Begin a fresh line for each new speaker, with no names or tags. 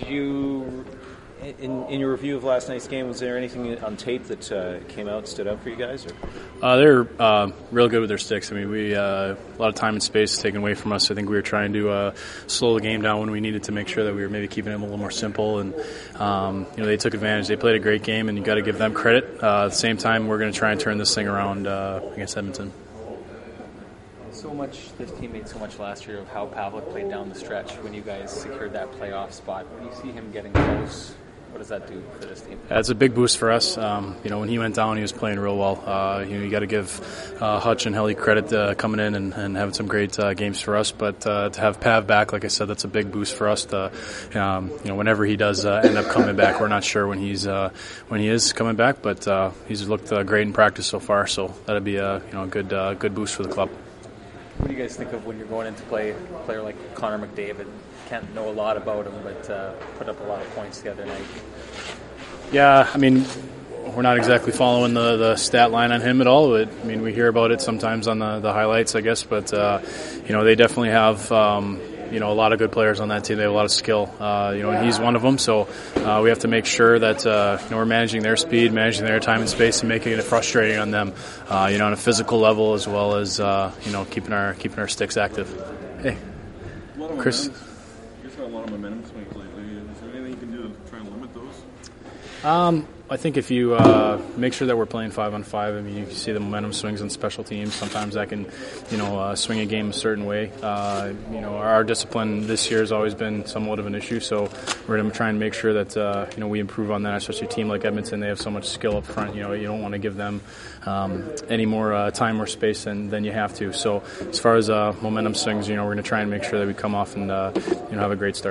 Did you, in your review of last night's game, was there anything on tape that stood out for you guys?
They're real good with their sticks. I mean, we a lot of time and space taken away from us. I think we were trying to slow the game down when we needed to make sure that we were maybe keeping them a little more simple. And they took advantage. They played a great game, and you got to give them credit. At the same time, we're going to try and turn this thing around against Edmonton.
This team made so much last year of how Pavelec played down the stretch when you guys secured that playoff spot. When you see him getting close, what does that do for this team?
It's a big boost for us. When he went down, he was playing real well. You got to give Hutch and Helly credit coming in and having some great games for us. But to have Pav back, like I said, that's a big boost for us. Whenever he does end up coming back, we're not sure when he is coming back, but he's looked great in practice so far. So that'll be a good boost for the club.
What do you guys think of when you're going in to play a player like Connor McDavid? Can't know a lot about him, but put up a lot of points the other night.
Yeah, I mean, we're not exactly following the stat line on him at all. I mean, we hear about it sometimes on the highlights, I guess, but they definitely have a lot of good players on that team. They have a lot of skill, and he's one of them. So we have to make sure that we're managing their speed, managing their time and space, and making it frustrating on them, on a physical level as well as keeping our sticks active. Hey, Chris.
You guys had a lot of momentum swings lately. Is there anything you can do to try and limit those?
I think if you make sure that we're playing 5-on-5, I mean, you can see the momentum swings on special teams. Sometimes that can, swing a game a certain way. Our discipline this year has always been somewhat of an issue, so we're going to try and make sure that, we improve on that, especially a team like Edmonton. They have so much skill up front. You don't want to give them any more time or space than you have to. So as far as momentum swings, we're going to try and make sure that we come off and, have a great start.